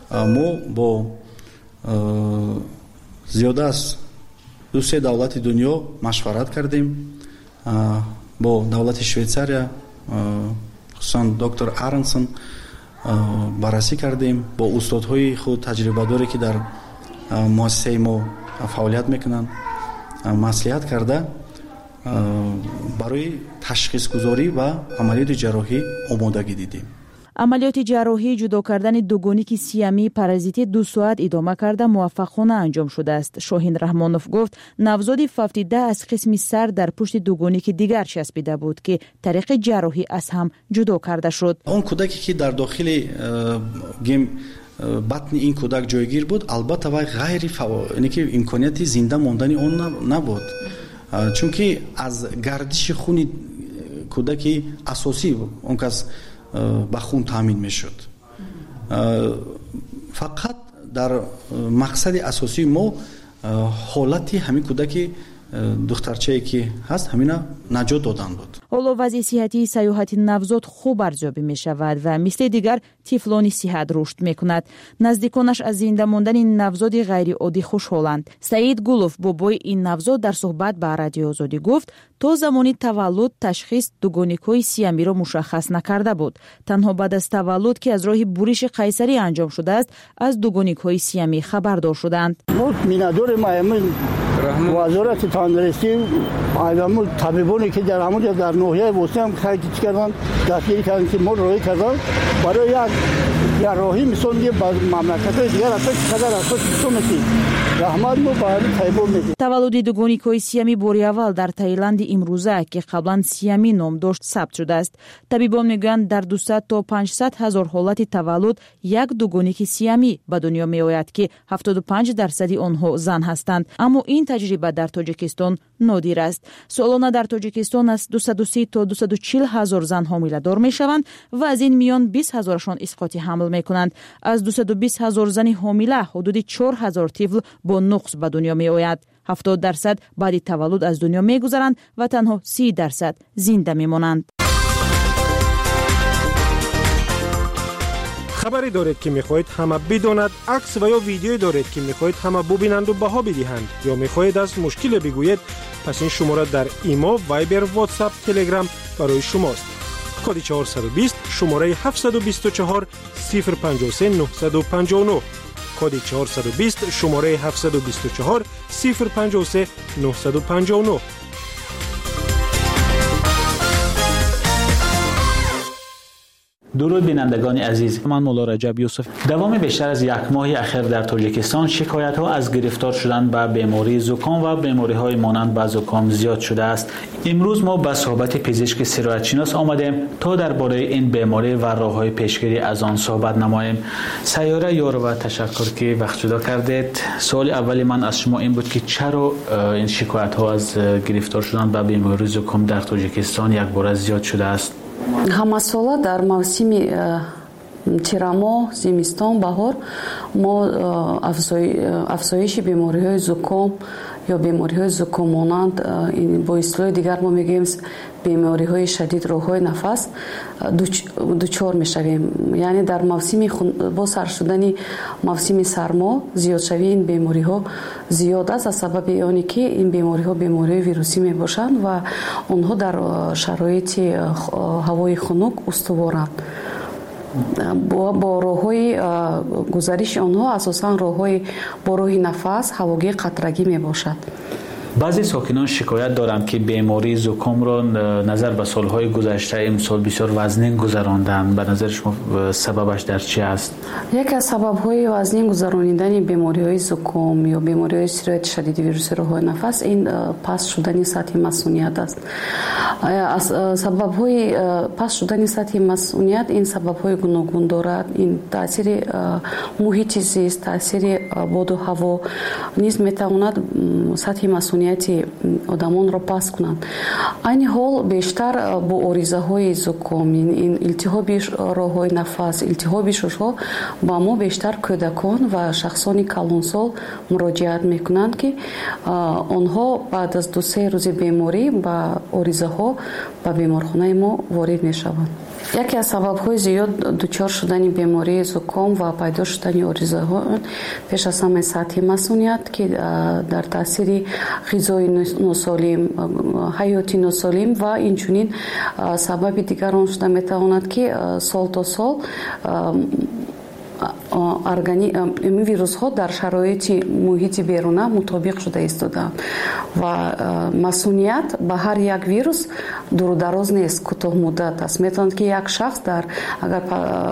мо бо зиёда аз 2-3 давлати дунё машварат кардем. бо давлати Швейтсария, хусусан доктор Арнсон баррасӣ кардем. бо устодҳои худ таҷрибадоре ки дар муассисаи мо фаъолият мекунанд маслиҳат карда барои ташхисгузорӣ ва амалиёти ҷарроҳӣ омодагӣ дидем. амалиёти ҷарроҳии ҷудо кардани дугоники сиамии паразитӣ 2 соат идома карда муваффақона анҷом шудааст. Шоҳин Раҳмонов гуфт, навзоди фавтида аз қисми сар дар пушти дугоники дигар часпида буд, ки тариқи ҷарроҳӣ аз ҳам ҷудо карда шуд. он кӯдаке ки дар дохили гем батни ин кӯдак ҷойгир буд, албатта вай ғайри имконияти зинда мондани он набуд, чунки аз гардиши хуни кӯдаки асосӣ он кас ба хун таъмин мешуд. фақат дар мақсади асосии мо ҳолати ҳамин кӯдаки духтарчае ки ҳаст ҳамина наҷот додан буд. ҳоло вазъи сиҳатии саёҳати навзод хуб арзёбӣ мешавад ва мисли дигар тифлони сиҳат рушд мекунад. наздиконаш аз зинда мондани навзоди ғайриоддӣ хушҳоланд. Саид Гулов, бобои ин навзод, дар суҳбат ба Радиои Озодӣ гуфт, то замони таваллуд ташхис дугоникҳои сиамиро мушаххас накарда буд. танҳо баъд аз таваллуд ки аз роҳи буриши қайсарӣ анҷом шудааст, аз дугоникҳои сиамӣ хабардор шуданд. وزارت تندرستی ایامو طبیبانی که در همونجا در ناحیه وسطی هم حرکت کردن دستگیری کردن که ما راهی کردن برای یک راهی مثلا یه مملکت‌های دیگر اصلا چقدر اساس می‌کنه رحمت مو برای طیبو میگه. таваллуди дугоникҳои сиамӣ бори аввал дар Таиланди имрӯза ки қаблан сиамӣ ном дошт сабт шудааст. табибон мегӯянд дар 200 то 500 ҳазор ҳолати таваллуд як дугоники сиамӣ ба дунё меояд ки 75% онҳо зан ҳастанд. аммо ин таҷриба дар Тоҷикистон нодир аст. солона дар Тоҷикистон аз 230 то 240 ҳазор зан ҳомиладор мешаванд ва аз ин миён 20 ҳазорашон исқоти ҳамл мекунанд. аз 220 ҳазор зани ҳомила ҳудуди 4 ҳазор тифл бо нуқс ба дунё меояд. 70% баъди таваллуд аз дунё мегузаранд ва танҳо 30% зинда мемонанд. хабаре доред ки мехоҳед ҳама бидонад, акс ва ё видеое доред ки мехоҳед ҳама бубинанду баҳо бидиҳанд ё мехоҳед аз мушкиле бигӯед, пас ин шумора дар имо, вайбер, ватсап, телеграм барои шумост. коди 420 шумораи 724 053 959 коди 420 шумораи 724 053 959. درود بینندگان عزیز، من مولا رجب یوسف. دوام بیشتر از یک ماه اخیر در تاجیکستان شکایت‌ها از گرفتار شدن به بیماری زکام و بیماری‌های مانند به زکام زیاد شده است. امروز ما به صحبت پزشک سیرایت‌شناس آمدیم تا درباره این بیماری و راه‌های پیشگیری از آن صحبت نماییم. سیاره یار و تشکر که وقت جدا کردید. سوال اولی من از شما این بود که چرا این شکایت‌ها از گرفتار شدن به بیماری زکام در تاجیکستان یک بار زیاد شده است؟ ҳамасола дар мавсими тирамо, зимистон, баҳор мо афзоиши бемориҳои зуком ё бемориҳои зукомонанд, бо ислоҳи дигар мо мегӯем бемориҳои шадид роҳҳои нафас дучор мешавем. яъне дар мавсими бо сар шудани мавсими сармо зиёдшавии ин бемориҳо зиёд аст аз сабаби оне ки ин бемориҳо бемориҳои вирусӣ мебошанд ва онҳо дар шароити ҳавои хунук устуворанд. бо роҳҳои гузариши онҳо асосан роҳҳои бо роҳи нафас ҳавогир қатрагӣ мебошад. بعضی ساکنان شکایت دارند که بیماری زکام را نظر به سالهای گذشته امسال بسیار وزنین گذراندند. به نظر شما سببش در چی است؟ یکی از سبب‌های وزنین گذراندن بیماری‌های زکام یا بیماری‌های سیرایت شدید ویروسی راه‌های نفس این پس شدن سطح مسئولیت است. از سبب‌های پس شدن سطح مسئولیت این سبب‌های گوناگون دارد. این تاثیر محیط زیست، تاثیر باد و هوا نیز می‌تواند سطح مسئولیت آدمان را پس کنند. این حال بیشتر با آریزه‌های زکام، این التهاب راه‌های نفس، التهاب شش‌ها با ما بیشتر کودکان و شخصان کلانسال مراجعت میکنند که آنها بعد از 2-3 روز بیماری با آریزه‌ها به بیمارخانه ما وارد میشوند. яке аз сабабҳои зиёд дучор шудани бемории зуком ва пайдо шудани оризаҳо пеш аз ҳама сатҳи масуният ки дар таъсири ғизои носолим, ҳаёти носолим ва инчунин сабаби дигар он шуда метавонад ки сол то сол вирусҳо дар шароити муҳити беруна мутобиқ шуда истодаанд ва масуният ба ҳар як вирус дурудароз нест, кӯтоҳмуддат аст. Метавонад ки як шахс дар агар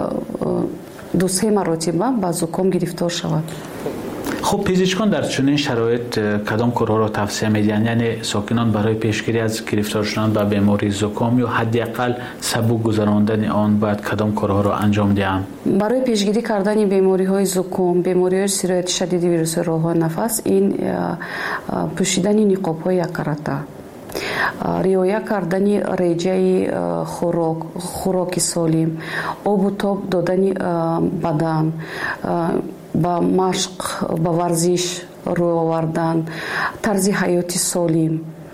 2-3 маротиба ба зуком гирифтор шавад. خب پزشکان در چنین شرایط کدام کارها را توصیه می‌دهند؟ یعنی ساکنان برای پیشگیری از گرفتار شدن به بیماری زکام یا حداقل سبک گذراندن آن باید کدام کارها را انجام دهند؟ برای پیشگیری کردن بیماری‌های زکام، بیماری‌های سرایت شدید ویروس راه‌های نفس، این پوشیدن نقاب‌های یک карата، риоя кардани реҷаи хӯроки солим, обу тоб додани бадан, ба машқ, ба варзиш рӯй овардан, тарзи ҳаёти солим,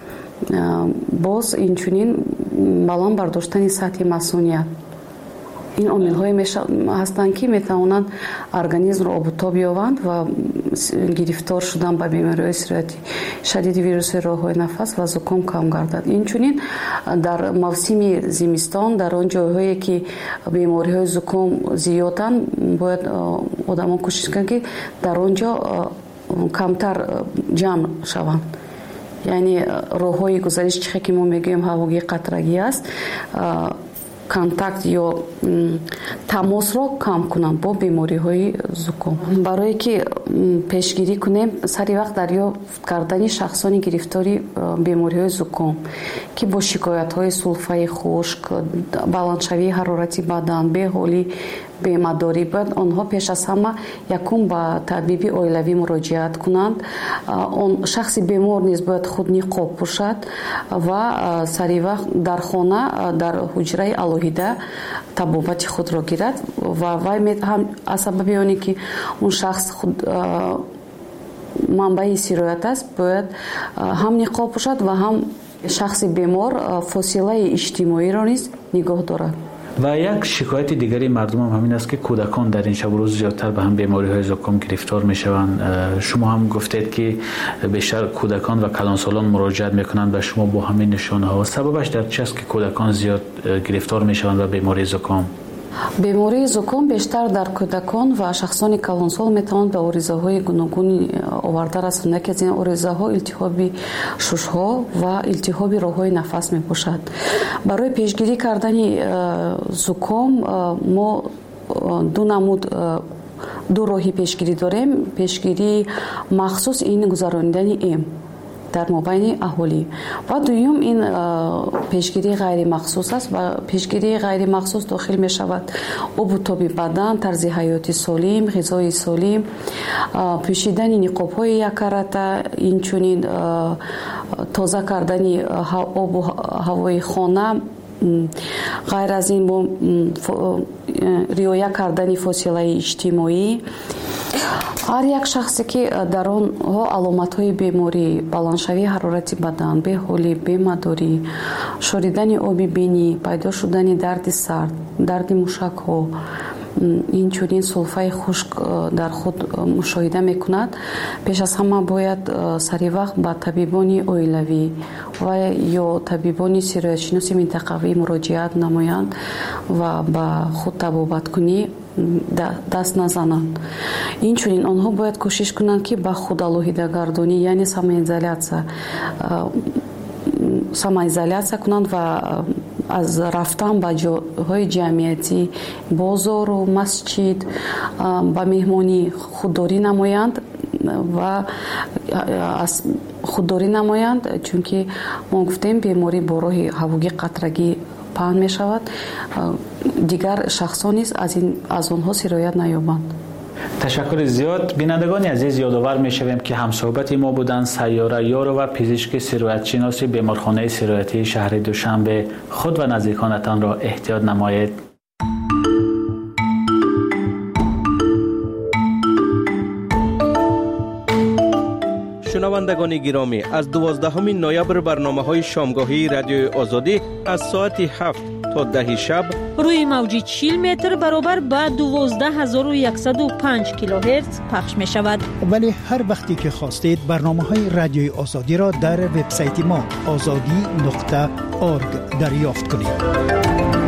боз инчунин баланд бардоштани сатҳи масуният. ин омилҳое ҳастанд ки метавонанд организмро обутоб ёбанд ва гирифтор шудан ба бемориҳои сирояти шадиди вируси роҳҳои нафас ва зуком кам гардад. Инчунин дар мавсими зимистон дар он ҷойҳое ки бемориҳои зуком зиёданд бояд одамон кӯшиш кунанд ки дар он ҷо камтар ҷамъ шаванд. яъне роҳҳои гузариш чихе ки мо мегӯем ҳавогӣ қатрагӣ аст, контакт ё тамосро кам кунанд бо бемориҳои зуком. барое ки пешгирӣ кунем сари вақт дарёфт кардани шахсони гирифтори бемориҳои зуком ки бо шикоятҳои сулфаи хушк, баландшавии ҳарорати бадан, беҳолӣ, бемадорӣ бояд онҳо пеш аз ҳама якум ба табиби оилавӣ муроҷиат кунанд. он шахси бемор низ бояд худ ниқоб пӯшад ва сари вақт дар хона дар ҳуҷраи алоҳида табобати худро гирад ва вай аз сабаби оне ки он шахс худ манбаи сироят аст бояд ҳам ниқоб пӯшад ва ҳам шахси бемор фосилаи иҷтимоиро низ нигоҳ дорад. و یک شکایت دیگری مردم هم همین است که کودکان در این شب و روز زیادتر به هم بیماری‌های زکام گرفتار میشوند. شما هم گفتید که بیشتر کودکان و کلانسالان مراجعت میکنند به شما با همین نشانه ها. سببش در چی است که کودکان زیاد گرفتار میشوند به بیماری زکام؟ бемории зуком бештар дар кӯдакон ва шахсони калонсол метавонад ба оризаҳои гуногуни оварда расонад. яке аз ин оризаҳо илтиҳоби шушҳо ва илтиҳоби роҳҳои нафас мебошад. барои пешгирӣ кардани зуком мо ду роҳи пешгирӣ дорем. пешгирии махсус ин гузаронидани эм дар мобайни аҳолӣ ва дуюм ин пешгирии ғайримахсус аст. ва пешгирии ғайримахсус дохил мешавад обу тоби бадан, тарзи ҳаёти солим, ғизои солим, пӯшидани ниқобҳои яккарата, инчунин тоза кардани обу ҳавои хона, ғайр аз ин бо риоя кардани фосилаи иҷтимоӣ. ҳар як шахсе ки дар онҳо аломатҳои беморӣ, баландшавии ҳарорати бадан, беҳолӣ, бемадорӣ, шоридани оби бинӣ, пайдо шудани дарди сар, дарди мушакҳо, инчунин сулфаи хушк дар худ мушоҳида мекунад, пеш аз ҳама бояд сари вақт ба табибони оилавӣ ва ё табибони сироятшиноси минтақавӣ муроҷиат намоянд ва ба худ табобаткунӣ даст назананд. инчунин онҳо бояд кӯшиш кунанд ки ба худалоҳидагардонӣ, яъне самоизоляция кунанд ва аз рафтан ба ҷойҳои ҷамъиятӣ, бозору масҷид, ба меҳмонӣ худдорӣ намоянд ва худдорӣ намоянд, чунки мо гуфтем беморӣ бо роҳи ҳавогӣ қатрагӣ паҳн мешавад. дигар шахсон низ аз онҳо сироят наёбанд. تشکر زیاد. بینندگان عزیز یادآور می‌شویم که همصحبت ما بودند سیاره یارو پزشک سیرایت شناس بیمارخانه سیرایتی شهر دوشنبه. خود و نزدیکانتان را احتیاط نمایید. شنوندگان گرامی، از 12 نوامبر برنامه‌های شامگاهی رادیو آزادی از ساعت 7 تا 10 شب روی موج 40 متر برابر با 12105 کیلوهرتز پخش می شود. ولی هر وقتی که خواستید برنامه‌های رادیوی آزادی را در وبسایت ما azadi.org دریافت کنید.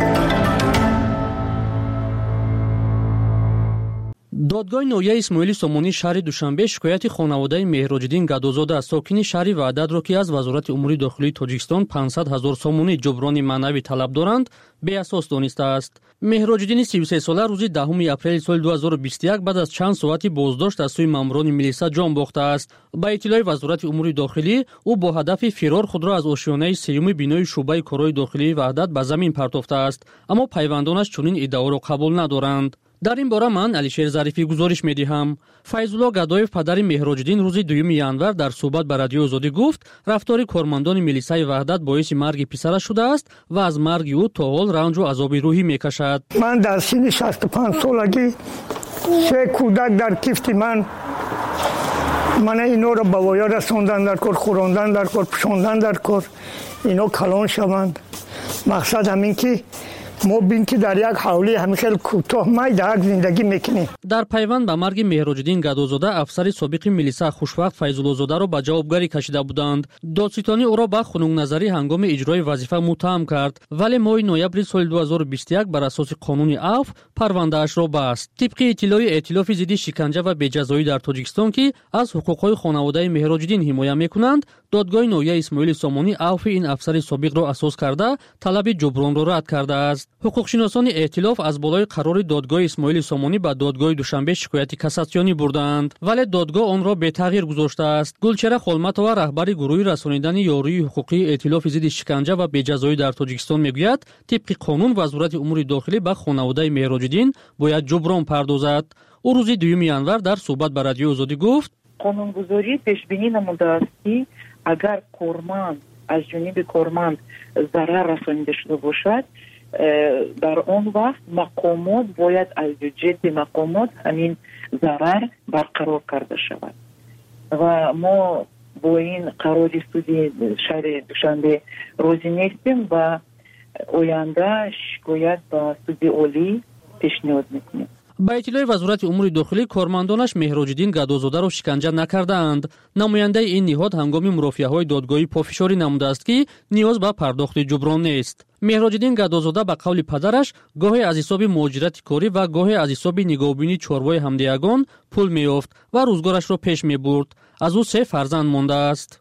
دادگاه نویه اسماعیل سامونی شهر دوشنبه شکایت خانواده مهراجدین گدازاده ساکن شهر وحدت را که از وزارت امور داخلی تاجیکستان 500,000 سامونی جبران معنوی طلب دارند به اساس دانسته است. مهراجدین 33 ساله روز 10 اپریل سال 2021 بعد از چند ساعتی بازداشت از سوی ماموران میلیسا جان باخته است. با اطلاع وزارت امور داخلی او با هدف فرار خود را از آشیانه سیوم بینای شعبه کارهای داخلی وحدت به زمین پرتافته است، اما پیوندانش چنین ادعا را قبول ندارند. در این باره من علیشیر ظریفی گزارش می‌دهم. فیض‌الله گدایف پدر مهراجدین روز 2 ینور در صحبت با رادیو آزادی گفت رفتار کارمندان میلیسای وحدت باعث مرگ پسرش شده است و از مرگ او تا حال رنج و عذاب روحی می‌کشد. من در سن 65 سالگی 3 کودک در کیفت من اینا رو به وایا رساندن در کار، خوراندن در کار، پوشاندن در کار، اینا کلان شوند. مقصد همین که ما بین که در یک حوله همیشه کوتاه میدهک زندگی میکنیم. در پیوند به مرگ مهراجدین گدازاده افسر سابق میلیسا خوشوقت فیض‌الله زاده را به جوابگری کشیده بودند. دادستانی او را به خنک نظری هنگام اجرای وظیفه متهم کرد، ولی ماه نوامبر سال 2021 بر اساس قانون عفو پرونده‌اش را بست. طبق اطلاع ائتلاف ضد شکنجه و بی‌جزایی در تاجیکستان که از حقوق‌های خانواده مهراجدین حمایت می‌کنند، دادگاه نویه اسماعیل سامونی عفو این افسر سابق را اساس کرده طلب جبران را رد کرده است. حقوقشناسان ائتلاف از بالای قرار دادگاه اسماعیل سامونی به دادگاه دوشنبه شکایت کاساسیونی بردند، ولی دادگاه آن را به تغییر گذاشته است. گلچهره خلمتова رهبر گروه رسانیدن یارویی حقوقی ائتلاف ضد شکنجه و بی‌جزایی در تاجیکستان میگوید طبق قانون وزارت امور داخلی به خانواده مهراجدین باید جبران پردازد. او روز 2 ینور در صحبت با رادیو آزادی گفت قانونگذاری پیش بینی نموده است که اگر کارمند از جانب کارمند ضرر رسانیده شده باشد، در آن وقت مقامات باید از جد مقامات همین ضرر برقرار کرده شود و ما با این قرار سودی شهر دوشنبه راضی نیستیم و آینده شکایت به سود عالی پیشنهاد میکنیم. با اطلاع وزارت امور داخلی کارمندانش مهراجدین گدازاده را شکنجه نکردند. نماینده این نهاد هنگام مرافعه‌های دادگاهی پافشاری نموده است که نیاز به پرداخت جبران نیست. مهراجدین گدازاده به قول پدرش گاهی از حساب مهاجرت کاری و گاهی از حساب نگاهبینی چاروای همدیگان پول می‌یافت و روزگارش را پیش می‌برد. از او 3 فرزند مانده است.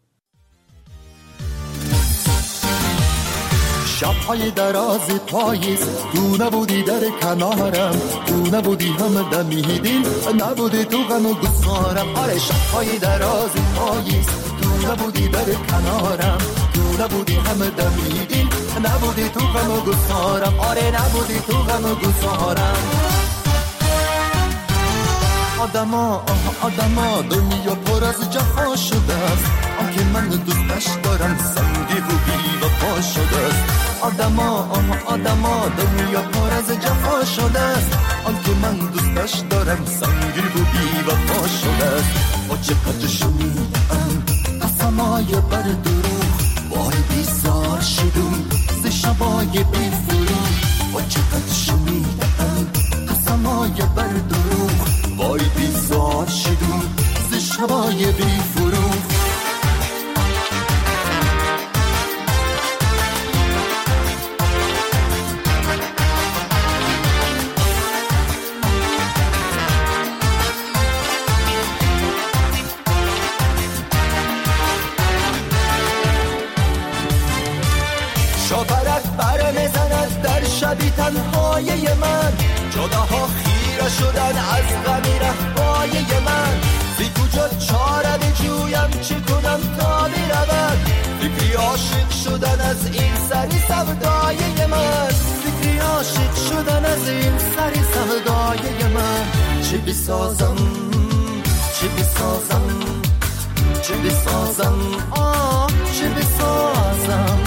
شب‌های دراز پاییز تو نبودی در کنارم، تو نبودی هم دمیدین، نبودی تو غم و گسارم. آره شب‌های دراز پاییز تو نبودی در کنارم، تو نبودی هم دمیدین، نبودی تو غم و گسارم. آره نبودی تو غم و گسارم. آدما دنیا پر از جفا شده است، آنکه من دوستش دارم سنگی و بی وفا شده است. آدما دنیا پر از جفا شده است، آنکه من دوستش دارم سنگی و بی وفا شده است. با چقدر شنیدم قسمای بر دروغ، وای بیزار شدم ز شبای بی فروغ. با چقدر شنیدم قسمای بر دروغ، وای بیزار شدم ز شبای بی فروغ. شاپرک بر میزند در شبی تنهای من، جداها خیره شدن از غمی رفای من. بی کجا چاره بجویم چی کنم تا برود، فکری عاشق شدن از این سری سودای من. فکری عاشق شدن از این سری سودای من. چی بسازم چی بسازم چی بسازم چی بسازم.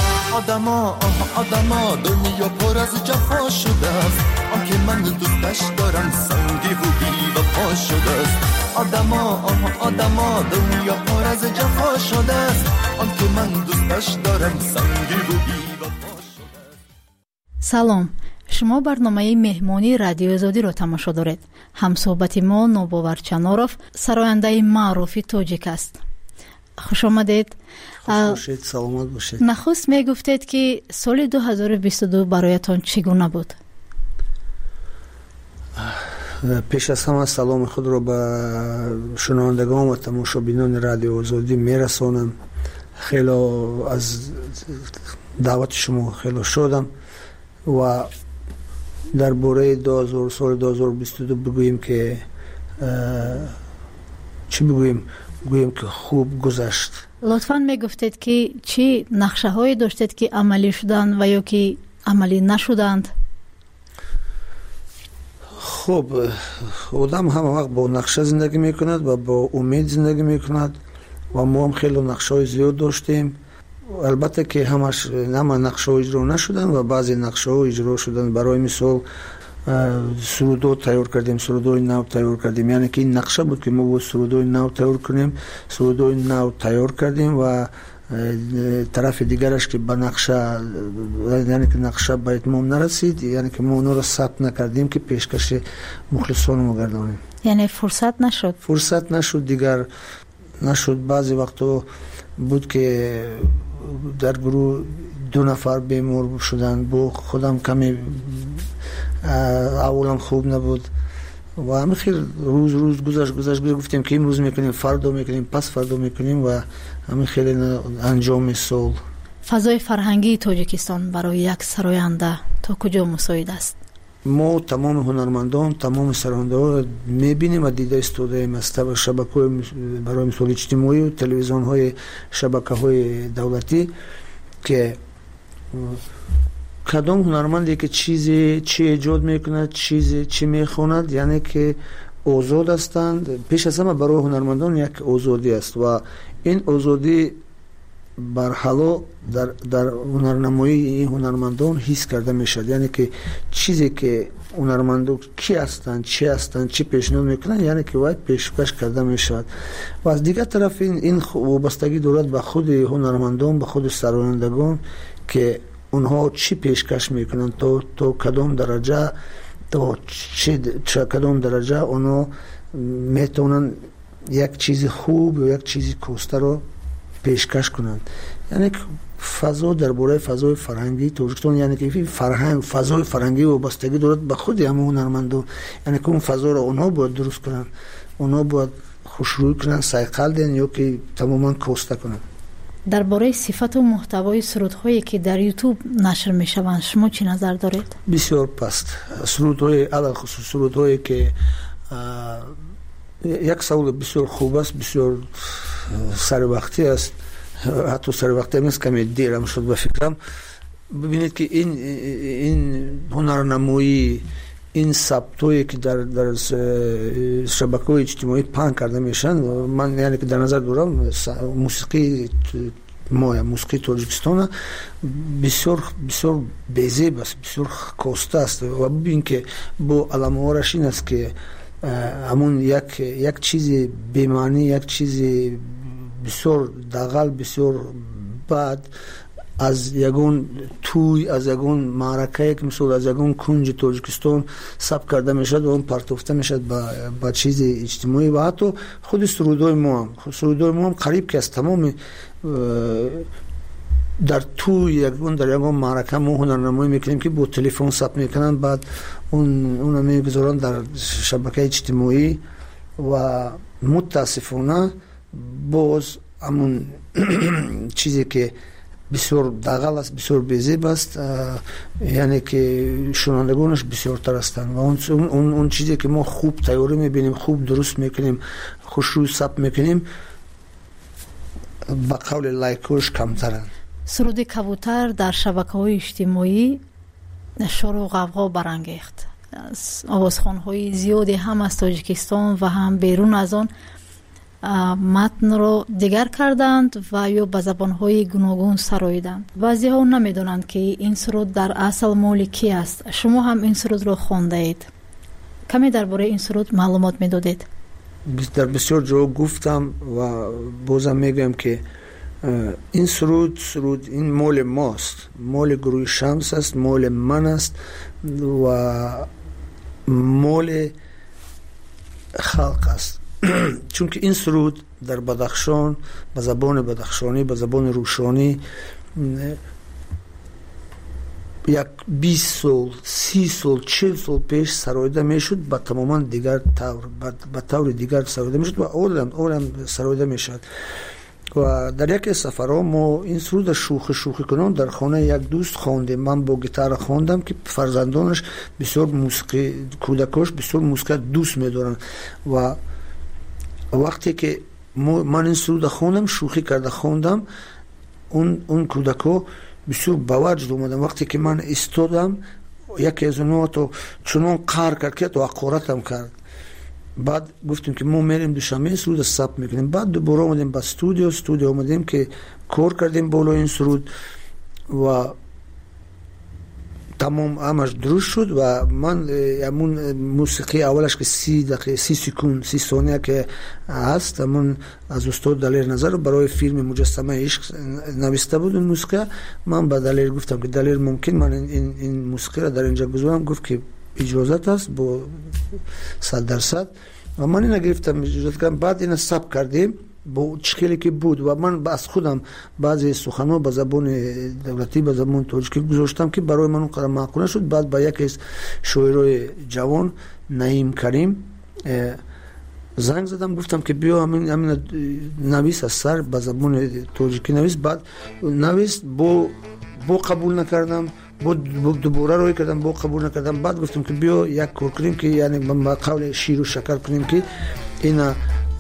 آدما دنیا پر از جفا شده است، آنکه من دوستش دارم سنگی و بی وفا شده است. آدما دنیا پر از جفا شده است، آنکه من دوستش دارم سنگی و بی وفا شده است. салом. шумо барномаи меҳмонии радиои озодиро тамошо доред. ҳамсӯҳбати мо Нобовар Чаноров, сарояндаи маъруфи тоҷик аст. хуш омадед. хушбошед, саломат бошед. нахуст мегуфтед ки соли 2022 бароятон чӣ гуна буд? пеш аз ҳама саломи худро ба шунавандагон ва тамошобинони радиои озодӣ мерасонам. хело аз даъвати шумо хело шодам ва дар бораи соли 2022 бигӯем ки чӣ бигӯем? гӯем ки хуб гузашт. лутфан мегуфтед ки чӣ нақшаҳое доштед ки амалӣ шуданд ва ё ки амалӣ нашуданд? хуб, одам ҳама вақт бо нақша зиндагӣ мекунад ва бо умед зиндагӣ мекунад ва мо ҳам хело нақшаҳои зиёд доштем. албатта ки ҳама нақшаҳо иҷро нашуданд ва баъзе нақшаҳо иҷро шуданд. барои мисол сурудо тайёр кардем, сурудои нав тайёр кардем. яъне ки ин нақша буд ки мо бояд сурудои нав тайёр кунем. сурудои нав тайёр кардем ва тарафи дигараш ки ба нақша, яъне ки нақша ба итмом нарасид, яъне ки мо онро сабт накардем ки пешкаши мухлисонро гардонем. яъне фурсат нашуд? фурсат нашуд, дигар нашуд. баъзе вақтҳо буд ки дар гурӯҳ 2 нафар бемор шуданд. бо худам каме аввалам хуб набуд ва ҳамихел рӯз гузашт гуфтем ки имрӯз мекунем, фардо мекунем, пас фардо мекунем ва ҳамихел анҷоми сол. фазои фарҳангии Тоҷикистон барои як сароянда то куҷо мусоид аст? мо тамоми ҳунармандон, тамоми сарояндаҳоро мебинем ва дида истодаем аз шабакаҳои барои мисол иҷтимоӣ, телевизионҳои шабакаҳои давлатӣ ки кадом ҳунарманде ки чӣ эҷод мекунад, чӣ мехонад, яъне ки озод ҳастанд. пеш аз ҳама барои ҳунармандон як озодӣ аст ва ин озодӣ барҳало дар ҳунарнамоии ҳунармандон ҳис карда мешавад. яъне ки чизе ки ҳунармандон ки ҳастанд, чӣ пешниҳод мекунанд, яъне ки вай пешкаш карда мешавад. ва аз дигар тараф ин вобастагӣ дорад ба худи ҳунармандон, ба худи сарояндагон ки онҳо чӣ пешкаш мекунанд, то кадом дараҷа онҳо метавонанд як чизи хуб ё як чизи костаро пешкаш кунанд. яъне ки фазо дар бораи фазои фарҳангии Тоҷикистон, яъне ки фазои фарҳангӣ вобастагӣ дорад ба худи ҳама ҳунармандон. яъне ки он фазоро онҳо бояд дуруст кунанд, онҳо бояд хушрӯй кунанд, сайқал диҳанд ё ки тамоман коста кунанд. дар бораи сифату муҳтавои сурудҳое ки дар YouTube нашр мешаванд шумо чӣ назар доред? бисёр паст. сурудҳои алахусус сурудҳое ки як саволи бисёр хуб аст, бисёр саривақтӣ аст. ҳатто саривақтӣ нест, каме дерам шуд ба фикрам. бибинед ки ин ҳунарнамоӣ, ин сабтҳое ки дар шабакаҳои иҷтимоӣ паҳн карда мешаванд, ман яъне ки дар назар дорам мусиқии мусиқии Тоҷикистона бисёр безеб аст, бисёр коста аст. ва бибин ки бо аламҳораш ин аст ки ҳамун як чизи бемаънӣ, як чизи бисёр дағал, бисёр бад аз ягон тӯй, аз ягон маъракае ки мисол аз ягон кунҷи Тоҷикистон сабт карда мешавад ва он партофта мешавад ба чизи иҷтимоӣ. ва ҳатто худи сурудҳои мо ҳам қариб ки аз тамоми дар тӯй дар ягон маърака мо ҳунарнамоӣ мекунем ки бо телефон сабт мекунанд, баъд онро мегузоранд дар шабакаи иҷтимоӣ ва мутаассифона боз ҳамун чизе ки бисёр дағал аст, бисёр безеб аст, яъне ки шунавандагонаш бисёртар ҳастанд ва он чизе ки мо хуб тайёрӣ мебинем, хуб дуруст мекунем, хушрӯй сабт мекунем, ба қавли лайкҳош камтаранд. суруди кабутар дар шабакаҳои иҷтимоӣ шору ғавғо барангехт. овозхонҳои зиёде ҳам аз Тоҷикистон ва ҳам берун аз он матнро дигар карданд ва ё ба забонҳои гуногун сароиданд. баъзеҳо намедонанд ки ин суруд дар асл моли ки аст. шумо ҳам ин сурудро хондаед. каме дар бораи ин суруд маълумот медодед? дар бисёр ҷо гуфтам ва бозам мегӯям ки این سرود این مال ماست، مال گروه شمس است، مال من است و مال خلق است. چون که این سرود در بدخشان به زبان بدخشانی، به زبان روشانی یک 20 سال 30 سال 40 سال پیش سرایده میشد، با تماما دیگر طور، با طور دیگر سرایده میشد و اولا سرایده میشد. و در یک سفرها ما این سرود شوخی کنم در خانه یک دوست خواندیم. من با گیتار خواندم که فرزندانش بسیار موسیقی، کودکاش بسیار موسیقی دوست می‌دارن و وقتی که من این سرود خواندم، شوخی کرده خواندم، اون کودکا بسیار باوجد اومدن. وقتی که من ایستادم یکی از اونها تو چنان قهر کرد که تو حقارتم کرد. بعد گفتیم که ما میریم دوشنبه سرود ثبت میکنیم. بعد دوباره اومدیم به استودیو اومدیم که کار کردیم بالا این سرود و تمام همش درست شد و من همون موسیقی اولش که 30 دقیقه 30 ثانیه که هست، من از استاد دلیر نظر برای فیلم مجسمه عشق نوشته بود اون موسیقی. من به دلیر گفتم که دلیر ممکن من این موسیقی را در اینجا بذارم؟ گفت که اجازت است با 100%. و من این گرفتم اجازت کردم. بعد این ثبت کردیم با چخیلی که بود و من از خودم بعضی سخن‌ها به زبان دولتی، به زبان تاجیکی گذاشتم که برای من اونقدر معقول شد. بعد با یکی از شاعرای جوان نعیم کریم زنگ زدم، گفتم که بیا همین نویس از سر به زبان تاجیکی نویس. بعد نویس با قبول نکردم، دوباره روی کردم، با قبول نکردم. بعد گفتم که بیا یک کار کنیم که یعنی با قول شیر و شکر کنیم که اینا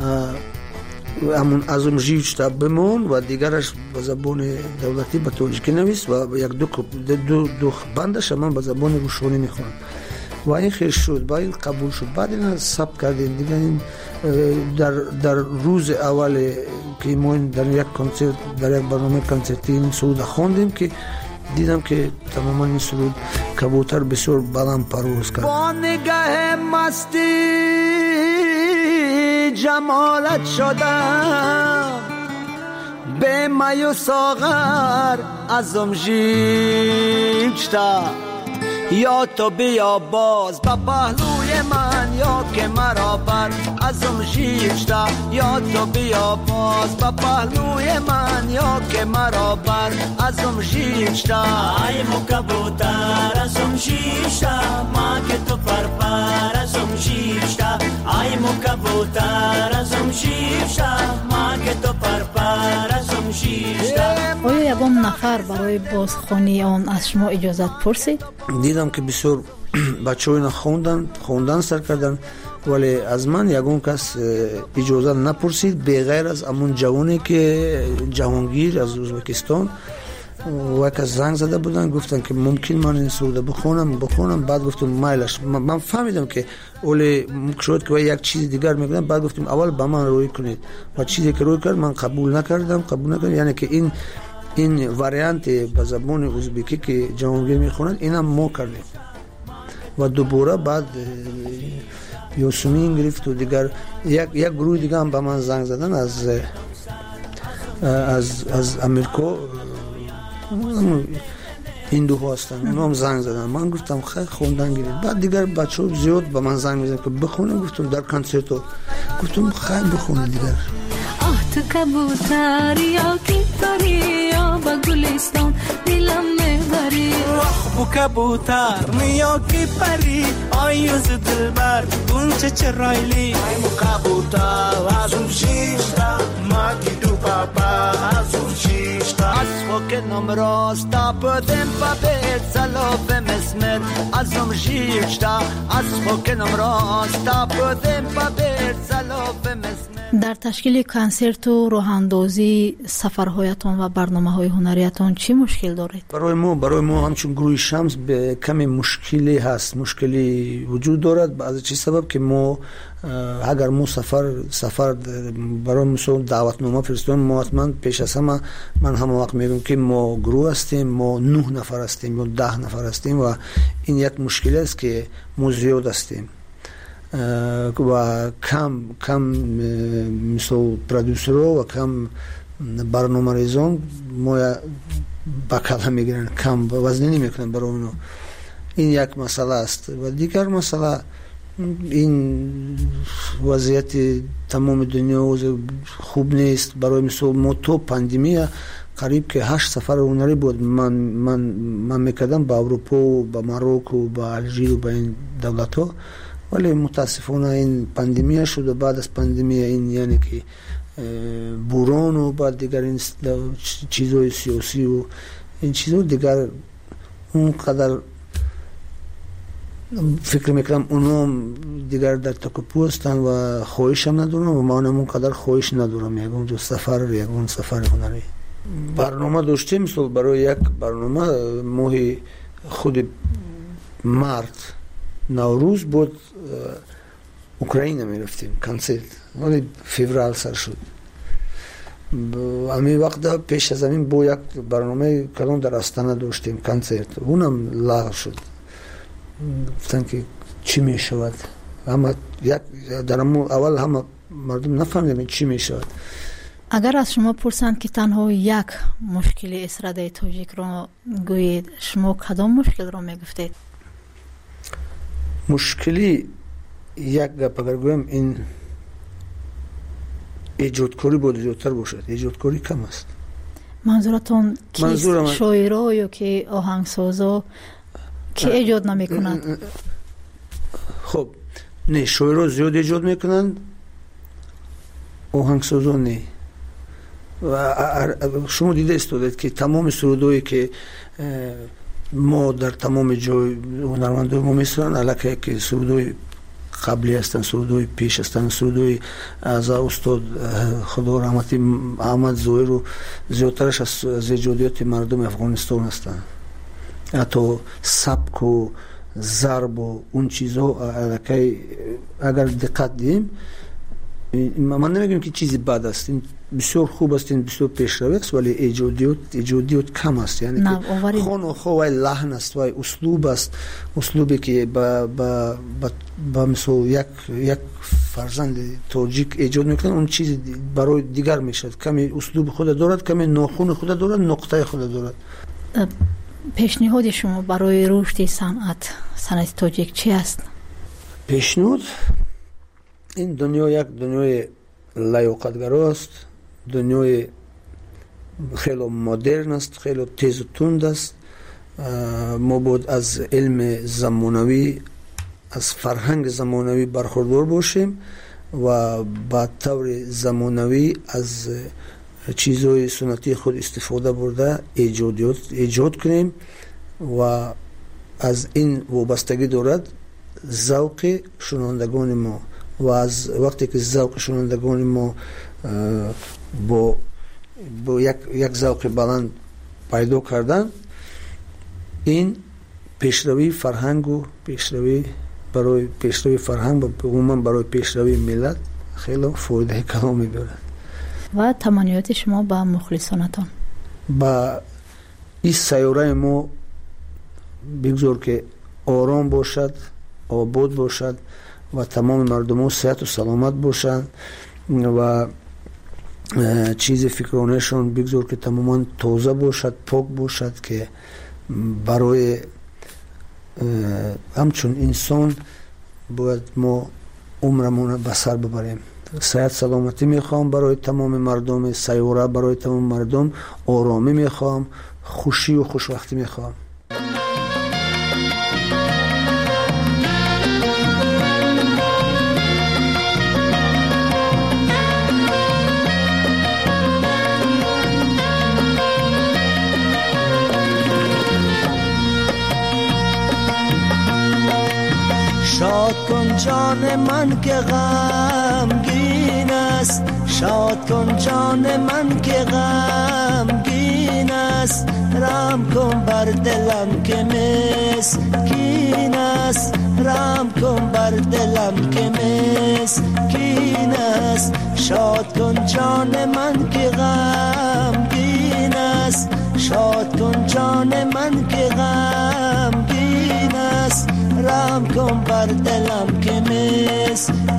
همون ازم جیوچتا بمون و دیگرش به زبان دولتی به تاجیکی نویس و یک دو بندش من به زبان روشانی میخونم و این خیر شد. با این قبول شد. بعد این ثبت کردیم دیگه. این در روز اول که ما در یک کنسرت، در یک برنامه کنسرتی این سرود خواندیم که دیدم که تماما این سرود کبوتر بسیار بلند پرواز کرد. با نگاه مستی جمالت شدم، به می و ساغر ازم جیچتا، یا تو بیا باز با پهلوی من، یا که مرا بر ازم جیچتا، یا تو بیا باز با پهلوی من، یا که مرا بر ازم جیچتا. ای مو کبوتر ازم جیچتا، ما که تو پر ازم جیچتا. ای مو کبوتر ازم جیچتا، ما که تو پر ازم جیچتا. آیا یگام نفر برای بازخوانی آن از شما اجازت پرسید؟ دیدم که بسیار بچه های خوندن سر کردن، ولی از من یگام کس اجازت نپرسید بغیر از امون جوانی که جهانگیر از ازبکستان و که زنگ زده بودن، گفتن که ممکن من این سرود بخونم. بعد گفتم مایلش. من فهمیدم که اولی شد که یک چیز دیگر میگن. بعد گفتم اول با من روی کنید و چیزی که روی کرد من قبول نکردم. یعنی که این واریانت به زبان ازبکی که جهانگیر میخونن اینم ما کردیم و دوباره بعد یوسمین گرفت و دیگر یک گروه دیگه هم به من زنگ زدن از امریکا، هندو هستن، اونا هم زنگ زدن. من گفتم خیلی خوندن گیرید. بعد دیگر بچه ها زیاد به من زنگ میزن که بخونم. گفتم در کنسرت گفتم خیلی بخونم دیگر. تو کبوتر یا کیتاری یا با گلستان دلم میبری، بو کبوتر یا کی پری آیوز دلبر گونچه چرایلی. ای مو کبوتر ازم شیشتا، ما کی دو پاپا ازم شیشتا. از فوکنم راستا پدم پا بیت سلوف مسمر ازم شیشتا. از فوکنم راستا پدم پا بیت سلوف مسمر. در تشکیل کنسرت و راهاندازی سفرهایتان و برنامه‌های هنریتان چی مشکل دارید؟ برای ما همچون گروه شمس به کمی مشکلی وجود دارد. از چه سبب که ما اگر ما سفر برای مثلا دعوتنامه فرستادیم، ما حتما پیش از همه من همه وقت میگم که ما گروه هستیم، ما 9 نفر هستیم یا 10 نفر هستیم و این یک مشکل است که ما زیاد هستیم و کم مثل پرودوسرها و کم برنامه‌ریزان ما بکلا میگیرن، کم وزنی میکنن برای اونو. این یک مسئله است. و دیگر مسئله این وضعیت تمام دنیا خوب نیست. برای مثال ما تو پاندیمیا قریب که 8 سفر هنری بود من میکردم با اروپا و با ماروک و با الژیر و با این دولت ها، ولی متاسفانه این پاندیمیا شد و بعد از پاندیمیا این یعنی که بوران و بعد دیگر این چیزهای سیاسی و این چیزها دیگر اونقدر فکر میکنم اونا دیگر در تکاپو هستن و خواهش هم ندارم و من هم اونقدر خواهش ندارم یکون سفر هنری. برنامه داشتیم، مثل برای یک برنامه ماه خود مارت نوروز بود اوکراین میرفتیم کنسرت، ولی فوریه سر شد. امی وقت پیش از این با یک برنامه کلان در استانه داشتیم کنسرت، اونم لغو شد. گفتن که چی می شود؟ اما در اول همه مردم نفهمیدن چی می شود. اگر از شما پرسند که تنها یک مشکل استراده تاجیک را گویید، شما کدام مشکل را می گفتید؟ مشکلی یک گپ اگر گویم این ایجادکاری بود زیادتر باشد. ایجادکاری کم است. منظورتون کیست؟ شاعرها یا که آهنگسازا که ایجاد نمی کنند؟ خب نه، شاعرها زیاد ایجاد می کنند، آهنگسازا نه. و شما دیده استودید که تمام سرودایی که ما در تمام جای هنرمندان ما میسرن علاقه که سرودای قبلی هستن، سرودای پیش هستن، سرودای از استاد خدا رحمتی احمد ظاهر و زیادترش از ایجادیات مردم افغانستان هستن. حتی سبک و ضرب و اون چیزها علاقه اگر دقت دیم، من نمیگم که چیزی بد است، این بسیار خوب است، این بسیار پیشرو است، ولی ایجادیات کم است. یعنی که خون و خواه لحن است و اسلوب است، اسلوبی که با مثل یک فرزند تاجیک ایجاد میکنه، اون چیز برای دیگر میشد. کمی اسلوب خود دارد، کمی ناخون خود دارد، نقطه خود دارد. پیشنهاد شما برای رشد صنعت تاجیک چی است؟ پیشنهاد این دنیا یک دنیای لیاقتگرا است، دنیای خیلی مدرن است، خیلی تیز و تند است. ما باید از علم زمانوی، از فرهنگ زمانوی برخوردار باشیم و با طور زمانوی از چیزهای سنتی خود استفاده برده ایجاد کنیم و از این وابستگی دارد ذوق شنوندگان ما. و از وقتی که ذوق شنوندگان ما با یک ذوق بلند پیدا کردن، این پیشروی فرهنگ و برای پیشروی فرهنگ و عموما برای پیشروی ملت خیلی فایده کلامی دارد. و تمنیات شما با مخلصانتان؟ با این سیاره ما بگذار که آرام باشد، آباد باشد و تمام مردم ها صحت و سلامت باشند و چیز فکرانشان بگذار که تماما تازه باشد، پاک باشد، که برای همچون انسان باید ما عمرمون به سر ببریم. صحت سلامتی میخوام برای تمام مردم سیاره، برای تمام مردم آرامی میخوام، خوشی و خوشوقتی میخوام. شاد کن جان من که غمگین است، شاد کن جان من که غمگین است، رحم کن بر دلم که مسکین است، رحم کن بر دلم که مسکین است. شاد کن جان من که غمگین است، شاد کن جان من که غمگین است، رحم کن بر دلم که مسکین